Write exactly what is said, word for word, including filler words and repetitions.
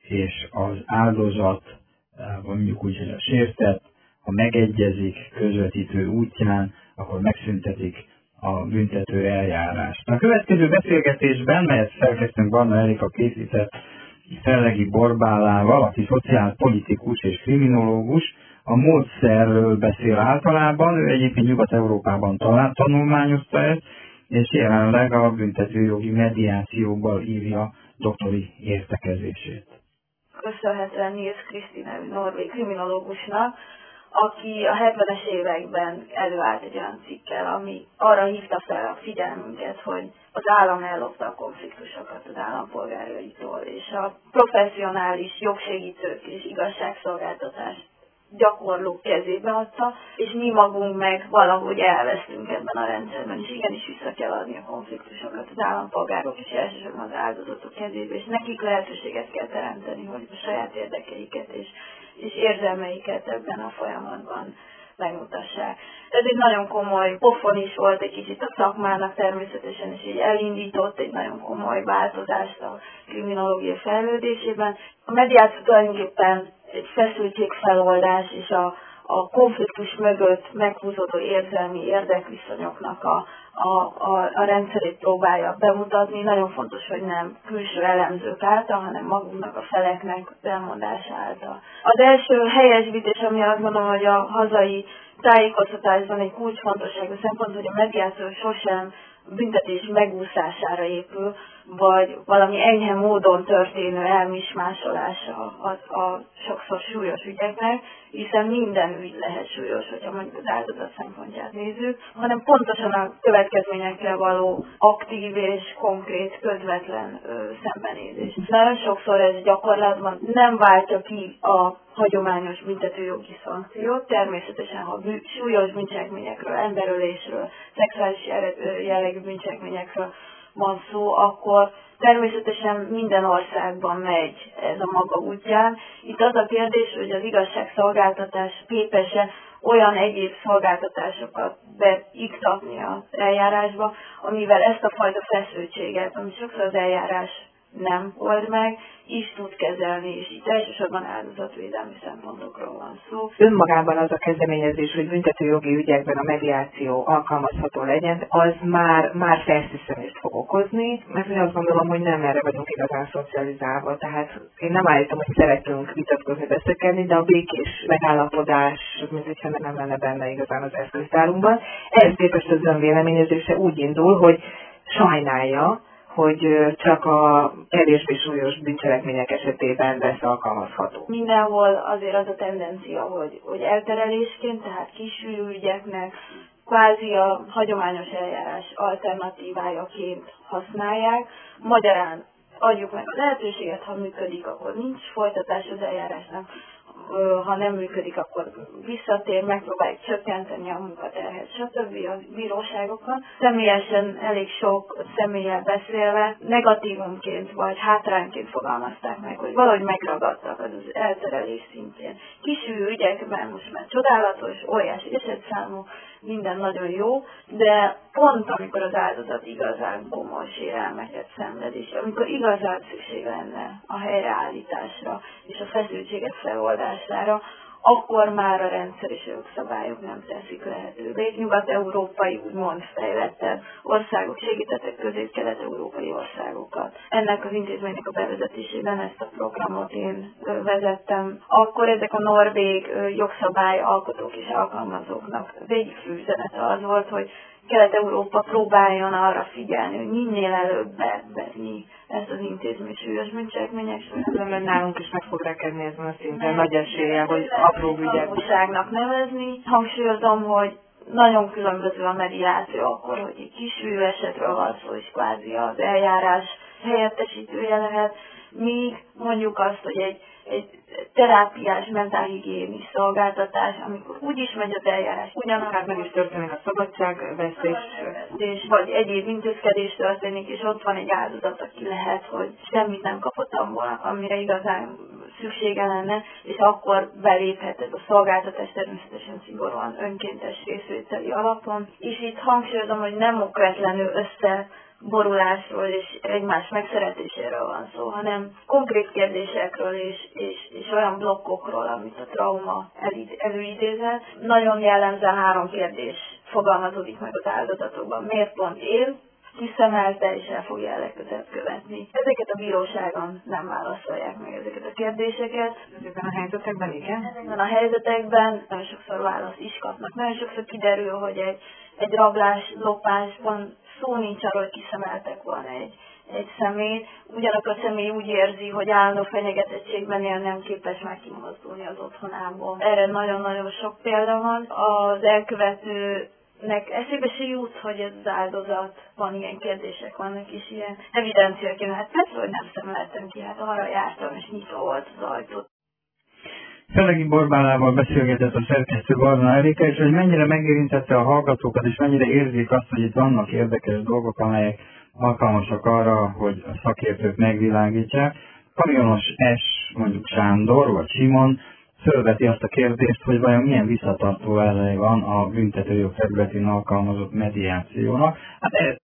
és az áldozat, vagy mondjuk úgy, hogy a sértett, ha megegyezik közvetítő útján, akkor megszüntetik a büntető eljárást. A következő beszélgetésben, melyet szerkesztőnk Barna Erika készített Szellegi Borbálával, aki szociálpolitikus és kriminológus, a módszerről beszél általában, ő egyébként Nyugat-Európában talán tanulmányozta ezt, és jelenleg a büntetőjogi mediációban írja doktori értekezését. Köszönhetően Nils Kristi nevű norvég kriminológusnak, aki a hetvenes években előállt egy olyan cikkel, ami arra hívta fel a figyelmünket, hogy az állam ellopta a konfliktusokat az állampolgáraitól, és a professzionális jogsegítők és igazságszolgáltatás gyakorlók kezébe adta, és mi magunk meg valahogy elvesztünk ebben a rendszerben, és igenis vissza kell adni a konfliktusokat az állampolgárok és elsősorban az áldozatok kezébe, és nekik lehetőséget kell teremteni, hogy a saját érdekeiket és, és érzelmeiket ebben a folyamatban megmutassák. Ez egy nagyon komoly pofon is volt egy kicsit a szakmának természetesen, és így elindított egy nagyon komoly változást a kriminológia fejlődésében. A mediáció tulajdonképpen egy feszültségfeloldás és a, a konfliktus mögött meghúzódó érzelmi érdekviszonyoknak a, a, a, a rendszerét próbálja bemutatni. Nagyon fontos, hogy nem külső elemzők által, hanem magunknak, a feleknek az elmondása által. Az első helyesbítés, ami azt gondolom, hogy a hazai tájékoztatásban egy kulcsfontosságú szempont, hogy a mediáció sosem büntetés megúszására épül, vagy valami enyhe módon történő elmismásolása a, a sokszor súlyos ügyeknek, hiszen minden ügy lehet súlyos, hogyha mondjuk az áldozat szempontját nézzük, hanem pontosan a következményekkel való aktív és konkrét, közvetlen ö, szembenézés. Nagyon sokszor ez gyakorlatban nem váltja ki a hagyományos büntetőjogi szankciót, természetesen, ha bű, súlyos bűncselekményekről, emberölésről, szexuális jellegű bűncselekményekről van szó, akkor természetesen minden országban megy ez a maga útján. Itt az a kérdés, hogy az igazságszolgáltatás képes-e olyan egyéb szolgáltatásokat beiktatni az eljárásba, amivel ezt a fajta feszültséget, ami sokszor az eljárás nem old meg, is tud kezelni, és itt elsősorban áldozatvédelmi szempontokról van szó. Önmagában az a kezdeményezés, hogy büntetőjogi ügyekben a mediáció alkalmazható legyen, az már, már felszűződést fog okozni, mert én azt gondolom, hogy nem erre vagyunk igazán szocializálva. Tehát én nem állítom, hogy szeretünk vitatkozni, beszélni, de a békés megállapodás, mint hogyha nem lenne benne igazán az eszköztárunkban. Ehhez képest az önvéleményezése úgy indul, hogy sajnálja, hogy csak a kevésbé súlyos bűncselekmények esetében lesz alkalmazható. Mindenhol azért az a tendencia, hogy, hogy elterelésként, tehát kisügyű ügyeknek kvázi a hagyományos eljárás alternatívájaként használják. Magyarán adjuk meg a lehetőséget, ha működik, akkor nincs folytatás az eljárásnak. Ha nem működik, akkor visszatér, megpróbáljuk csökkenteni a munkaterhet, stb. A bíróságokon. Személyesen elég sok személlyel beszélve negatívumként vagy hátrányként fogalmazták meg, hogy valahogy megragadtak az elterelés szintjén. Kisű ügyekben most már csodálatos, óriási esetszámú, minden nagyon jó, de pont amikor az áldozat igazán komoly sérelmeket szenved, és amikor igazán szükség lenne a helyreállításra és a feszültségek feloldására, akkor már a rendszer és a jogszabályok nem teszik lehetővé. Nyugat-európai úgymond fejlettebb országok segítettek közép-kelet-európai országokat. Ennek az intézménynek a bevezetésében ezt a programot én vezettem. Akkor ezek a norvég jogszabály alkotók és alkalmazóknak az egyik fő üzenete az volt, hogy Kelet-Európa próbáljon arra figyelni, hogy minél előbb bevetni ezt az intézmény súlyos bűncselekmények. Mert nálunk is meg fog rekedni ezen a szinten, nagy eséllyel, hogy apró ügyek. nevezni. Hangsúlyozom, hogy nagyon különböző a mediáció akkor, hogy egy kisügyű esetről van szó, és kvázi az eljárás helyettesítője lehet, míg mondjuk azt, hogy egy, egy terápiás, mentálhigiénis szolgáltatás, amikor úgyis megy az eljárás, ugyanakár meg is történik a szabadságvesztés, vagy egyéb intézkedés történik, és ott van egy áldozat, aki lehet, hogy semmit nem kapott abból, amire igazán szüksége lenne, és akkor beléphet ez a szolgáltatás természetesen szigorúan önkéntes részvételi alapon. És itt hangsúlyozom, hogy nem okvetlenül össze borulásról és egymás megszeretéséről van szó, hanem konkrét kérdésekről és, és, és olyan blokkokról, amit a trauma előidézett. Nagyon jellemzően három kérdés fogalmazódik meg az áldozatokban. Miért pont én? Kiszemelte és el fogja a legközelebb követni. Ezeket a bíróságon nem válaszolják meg ezeket a kérdéseket. Ezekben a helyzetekben igen? Ezekben a helyzetekben nagyon sokszor választ is kapnak. Nagyon sokszor kiderül, hogy egy, egy rablás, lopásban szó nincs arról, hogy kiszemeltek volna egy, egy személy. Ugyanakkor a személy úgy érzi, hogy állandó fenyegetettségben él, nem képes már kimozdulni az otthonából. Erre nagyon-nagyon sok példa van. Az elkövető nek eszébe se jut, hogy ez az áldozat, van ilyen kérdések vannak, és ilyen evidenciák jön. Hát persze, hogy nem szemeltem ki, hát arra jártam, és nyitva volt az ajtó. Felegi Borbálával beszélgetett a szerkesztő Barna Erika, és hogy mennyire megérintette a hallgatókat, és mennyire érzik azt, hogy itt vannak érdekes dolgok, amelyek alkalmasak arra, hogy a szakértők megvilágítsák. Kamionos S, mondjuk Sándor vagy Simon, fölveti azt a kérdést, hogy vajon milyen visszatartó eleje van a büntetőjog területén alkalmazott mediációnak. Hát